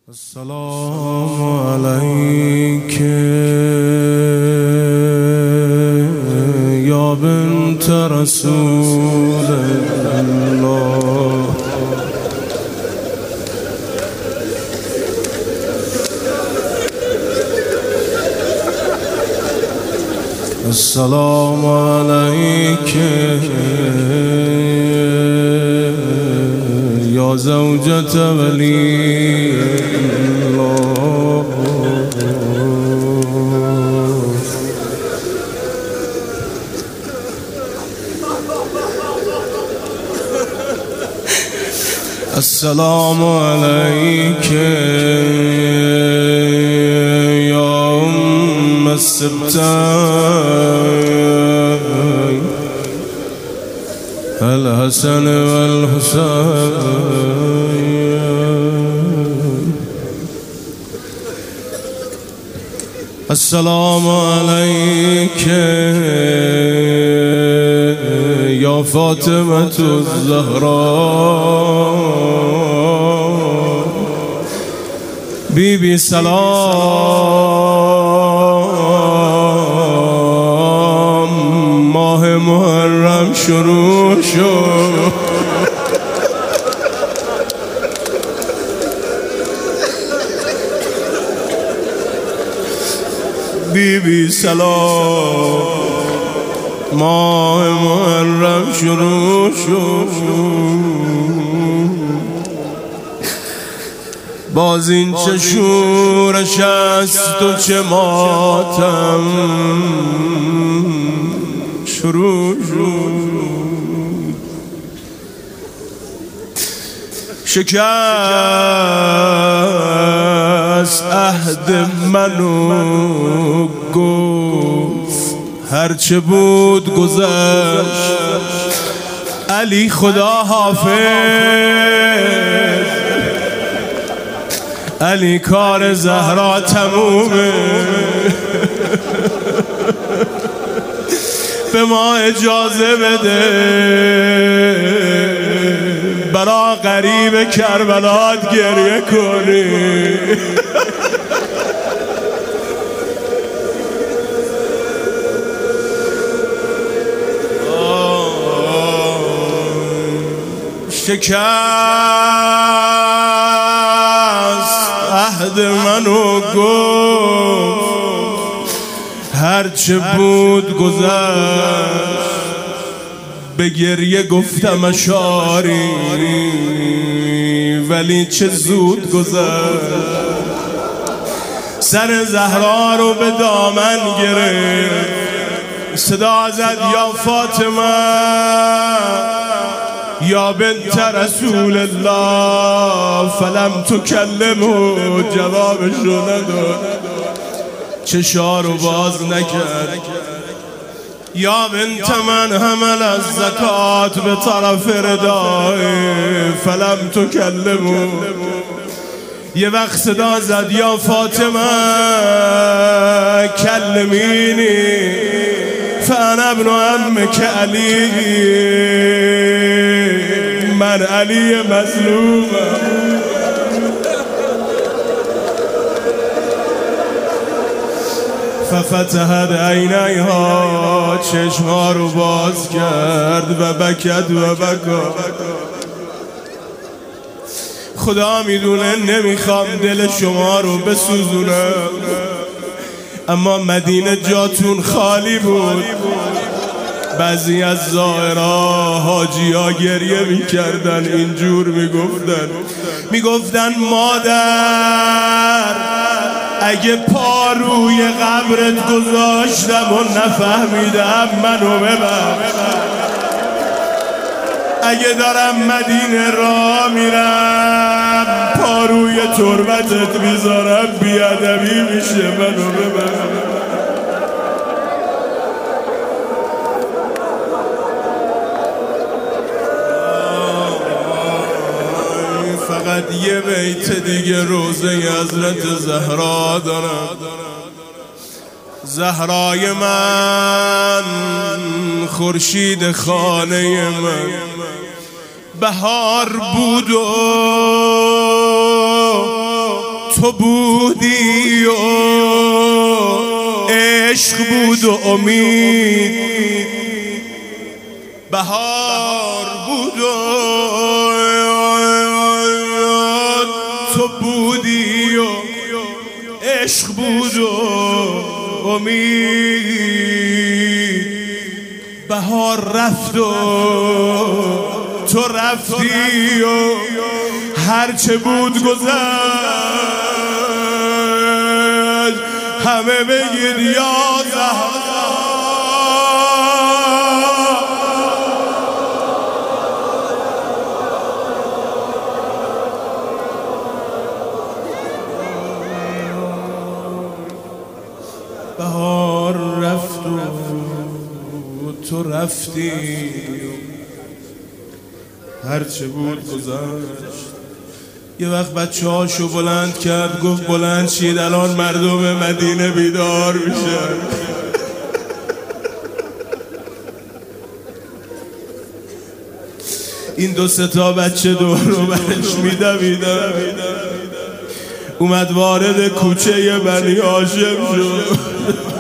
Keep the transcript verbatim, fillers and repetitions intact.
السلام عليك يا بنت رسول الله. السلام عليك يا زوجة ولي الله. السلام عليك يا أم السبتين الحسن والحسين. السلام عليك يا فاطمة الزهراء. بيبي سلام، ماه محرم شروع شد. بیبی سلام، ماه محرم شروع شد. باز این چه شورش است و چه ماتم شروع شد. شکست عهد منو گفت هرچه بود گذشت. علی خدا حافظ، علی کار زهرا تمومه. به ما اجازه بده برا غریب کربلات گریه کنی. شکست عهد منو گفت هرچه بود گذشت. به گریه گفتم اشاری ولی چه زود گذشت. سر زهرا رو به دامن گرفت، صدا زد یا فاطمه یا بنت رسول الله. فلم تکلمو، جوابشو نداد، چشا رو باز نکرد. یا بنت من حمل از زکات به طرف ردای. فلم تکلمو، یه وقت صدا زد یا فاطمه کلمینی فانا ابن عمک علی. من علی مظلومم. ففتحت عینیها، چشمها رو باز کرد و بکد و بکا. خدا میدونه نمیخوام دل شما رو بسوزونم، اما مدینه جاتون خالی بود. بعضی از زائرها حاجی ها گریه میکردن، اینجور میگفتن میگفتن مادر اگه پا روی قبرت گذاشتم و نفهمیدم منو ببر. اگه دارم مدینه را میرم پا روی تربتت میذارم بیادبی میشه، منو ببر. فقط یه بیت دیگه روزه حضرت زهرا دارم. زهرای من، خورشید خانه من، بهار بود و تو بودی و عشق بود و امید، بهار بود و تو بودی و عشق بود و امید، بهار رفت و تو رفتی و هرچه بود گذشت، همه بگید یا زهرا. بهار رفت و تو رفتی، هرچه بود گذشت. یه وقت بچه هاشو بلند کرد، گفت بلند شید الان مردم مدینه بیدار میشن. این دو سه تا بچه دور رو برش میدویدن، اومد وارد کوچه بنی هاشم شد.